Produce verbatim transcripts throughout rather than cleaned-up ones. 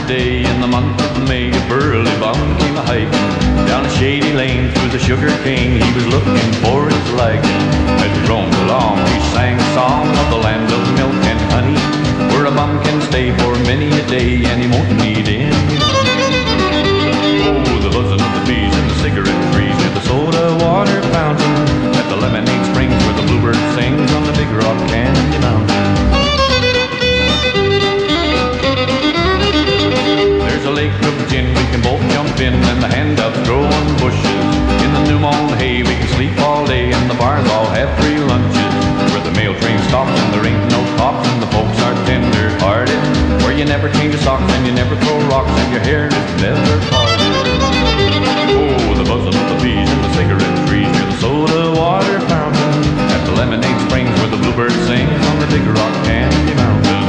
day in the month of May, a burly bum came a hiking down a shady lane through the sugar cane. He was looking for his liking. As he roamed along, he sang a song of the land of milk and honey, where a bum can stay for many a day and he won't need any money. Oh, the buzzing of the bees and the cigarette trees near the soda water fountain, at the lemonade springs where the bluebird sings on the Big Rock Candy Mountain. There's a lake of gin we can both jump in, and the handouts grow on bushes. In the new mown hay we can sleep all day, and the bars all have free lunches. Where the mail train stops and there ain't no cops, and the folks are tender-hearted. Where you never change your socks and you never throw rocks, and your hair is never parted. Oh, the buzzing of the bees and the cigarette trees near the soda water fountain, at the lemonade springs where the bluebird sings on the Big Rock Candy Mountain.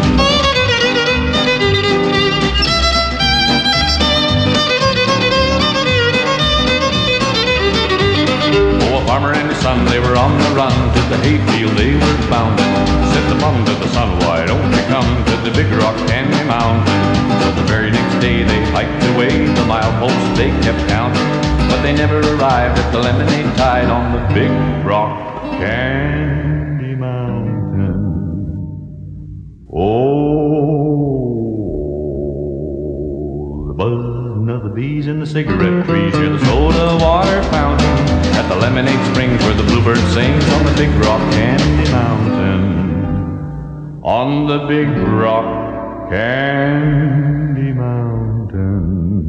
Farmer and his son, they were on the run to the hayfield they were bounding. Said the bum to the son, why don't you come to the Big Rock Candy Mountain? So the very next day they hiked away, the mileposts they kept counting, but they never arrived at the lemonade tide on the Big Rock Candy Mountain. Oh, the buzzing of the bees in the cigarette trees near the soda water fountain, at the lemonade springs where the bluebird sings on the Big Rock Candy Mountain. On the Big Rock Candy Mountain.